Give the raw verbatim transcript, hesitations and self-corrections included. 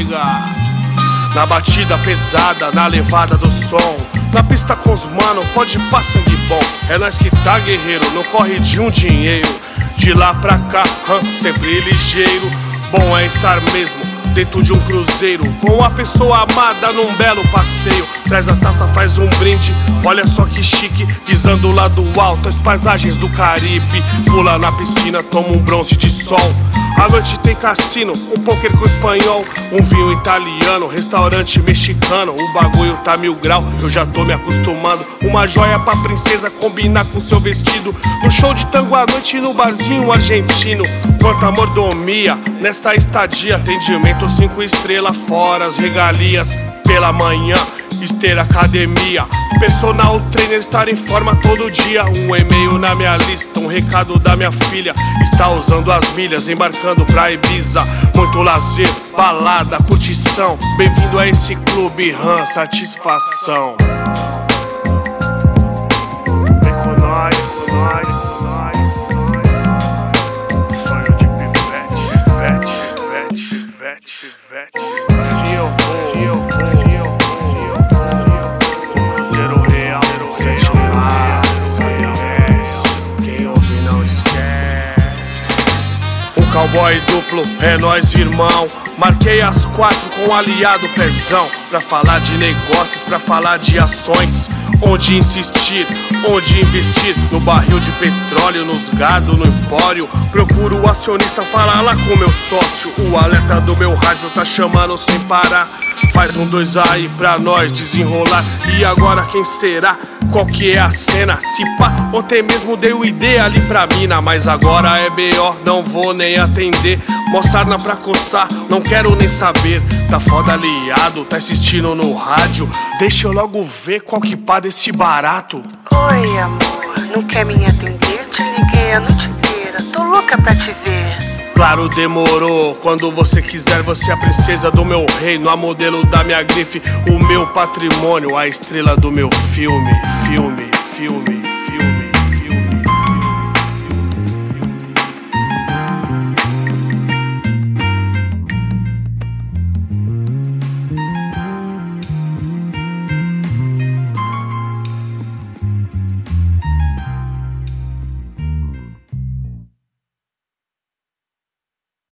nega. Na batida pesada, na levada do som, na pista com os mano, pode pá sangue bom. É nós que tá guerreiro, não corre de um dinheiro. De lá pra cá, hum, sempre ligeiro. Bom é estar mesmo dentro de um cruzeiro, com a pessoa amada num belo passeio. Traz a taça, faz um brinde, olha só que chique. Visando lá do alto as paisagens do Caribe. Pula na piscina, toma um bronze de sol. À noite tem cassino, um poker com espanhol, um vinho italiano, restaurante mexicano. O bagulho tá mil grau, eu já tô me acostumando. Uma joia pra princesa combinar com seu vestido. No show de tango à noite no barzinho argentino. Quanta mordomia nesta estadia. Atendimento cinco estrelas, fora as regalias. Pela manhã, esteira, academia. Personal trainer, estar em forma todo dia. Um e-mail na minha lista, um recado da minha filha. Está usando as milhas, embarcando pra Ibiza. Muito lazer, balada, curtição. Bem-vindo a esse clube, hum, satisfação. Vem com nós, com nós, com nós, com nós. Sonho de pivete, pivete, pivete, pivete, pivete. Assim eu vou, assim eu vou, assim eu vou. Cowboy duplo, é nóis irmão. Marquei as quatro com um aliado pezão. Pra falar de negócios, pra falar de ações. Onde insistir, onde investir. No barril de petróleo, nos gado, no empório. Procuro o acionista, falar lá com meu sócio. O alerta do meu rádio tá chamando sem parar. Faz um dois aí pra nós desenrolar. E agora quem será? Qual que é a cena? Se pá, ontem mesmo dei o I D ali pra mina. Mas agora é B O, não vou nem atender. Mó sarna pra coçar, não quero nem saber. Tá foda aliado, tá assistindo no rádio. Deixa eu logo ver qual que pá desse barato. Oi amor, não quer me atender? Te liguei a noite inteira, tô louca pra te ver. Claro, demorou. Quando você quiser, você é a princesa do meu reino, a modelo da minha grife, o meu patrimônio, a estrela do meu filme, filme, filme, filme.